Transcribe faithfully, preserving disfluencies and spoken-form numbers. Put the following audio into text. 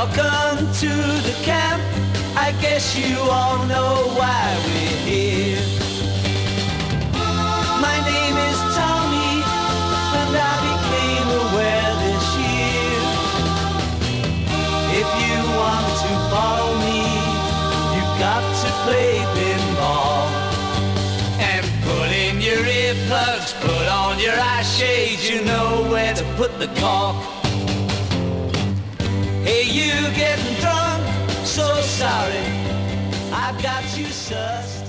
Welcome to the camp. I guess you all know why we're here. My name is Tommy, and I became aware this year. If you want to follow me, you've got to play pinball. And put in your earplugs, put on your eye shades, you know where to put the cork. Hey, you getting drunk? So sorry, I got you sussed.